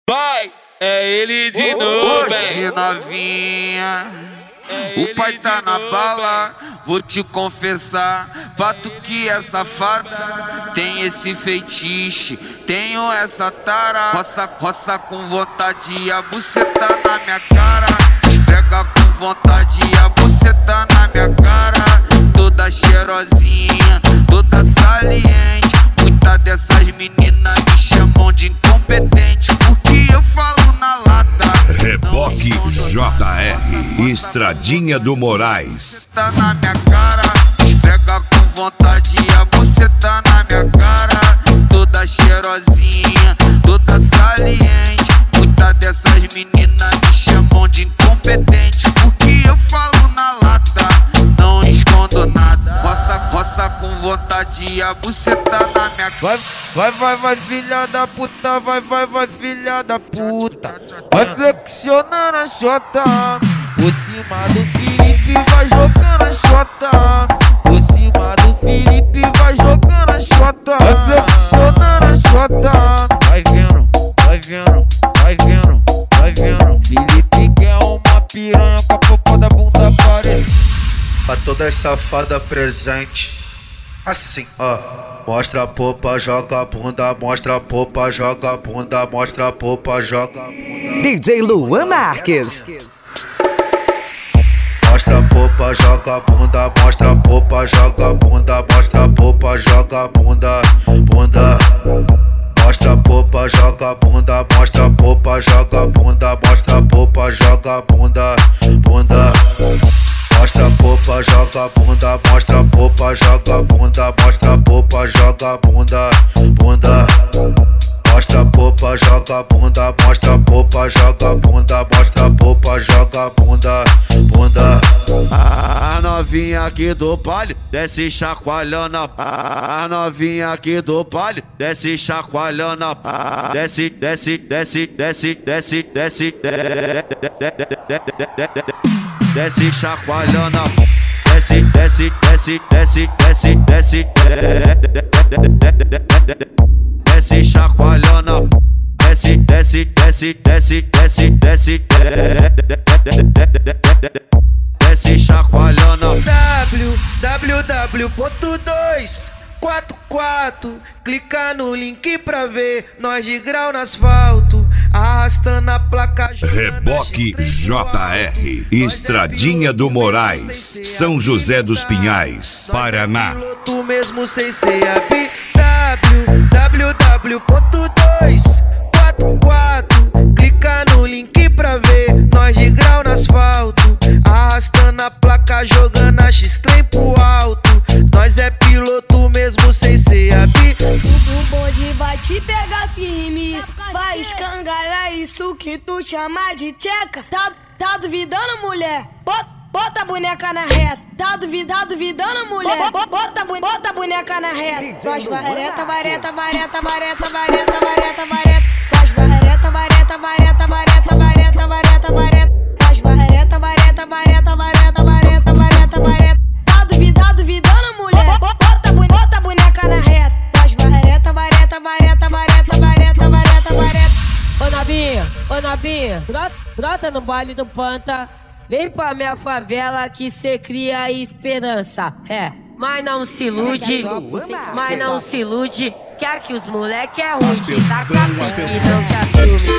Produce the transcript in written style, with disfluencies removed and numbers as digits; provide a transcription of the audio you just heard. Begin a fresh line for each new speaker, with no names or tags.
Vai, é ele de novo,
Hoje novinha, o pai tá na bala. Vou te confessar, pato que é safada. Tem esse feitiço, tenho essa tara. Roça com vontade, a buceta na minha cara. Esfrega com vontade, a buceta na minha cara. Toda cheirosinha, toda saliente. Muitas dessas meninas me chamam de incompetente, porque eu falo na lata.
Reboque JR, Estradinha do Moraes.
Tá na minha cara, esfrega com vontade, a buceta na minha cara. Toda cheirosinha, toda saliente. Muitas dessas meninas me chamam de incompetente, porque eu falo na lata, não escondo nada. Roça com vontade, a buceta na minha cara.
Vai, filha da puta, vai, filha da puta. Vai flexionando a xota, por cima do Felipe, vai jogando a xota. Por cima do Felipe, vai jogando a xota. Vai flexionando a xota. Vai vendo, vai vendo, vai vendo, vai vendo. Felipe quer uma piranha com a popa da bunda parede.
Pra todas safadas presente, assim, ó. Mostra a popa, joga a bunda, mostra a popa, joga a bunda, mostra a popa, joga a bunda.
DJ Luan Marques.
Mostra a popa, joga a bunda, mostra a popa, joga a bunda, mostra a popa, joga a bunda, bunda. Mostra a popa, joga a bunda, mostra a popa, joga a bunda, mostra a popa, joga a bunda, bunda. Mostra a popa, joga a bunda, mostra a popa, joga a bunda, mostra a popa, joga a bunda, bunda. Mostra a popa, joga a bunda, mostra a popa, joga a bunda, mostra a popa, joga a bunda, bunda.
A novinha aqui do baile desce chacoalhando. A novinha aqui do baile desce chacoalhando. Desce, desce, desce, desce, desce, desce, desce chacoalhando. Desce, desce, desce, desce, desce, desce, desce chacoalhando. Desce, desce, desce, desce, desce, desce, desce chacoalhando.
www.244. Clica no link pra ver nós de grau no asfalto, arrastando a placa.
Reboque JR, Estradinha do Moraes, São José dos Pinhais, Paraná.
Tu mesmo sem ser www.244. Clica no link pra ver nós de grau no asfalto, arrastando a placa, jogando a X-Trem pro alto. Nós é piloto mesmo sem ser
O bonde vai te pegar firme, vai escangalhar isso que tu chama de tcheca. Tá duvidando, mulher? Bota a boneca na reta. Tá duvidando, mulher? Bota a boneca na reta. Nós vareta, vareta, vareta, vareta, vareta, vareta, vareta. Nós vareta, vareta, vareta, vareta, vareta, vareta, vareta. Nós vareta, vareta, vareta, vareta, vareta, vareta, vareta. Tá duvidando, mulher? Bota a boneca na reta. Nós vareta, vareta, vareta, vareta, vareta, vareta, vareta.
Ô Nabinha, brota no baile do Panta. Vem pra minha favela que cê cria esperança. Mas não se ilude, que aqui os moleque é ruim. Te taca pique, não te assume.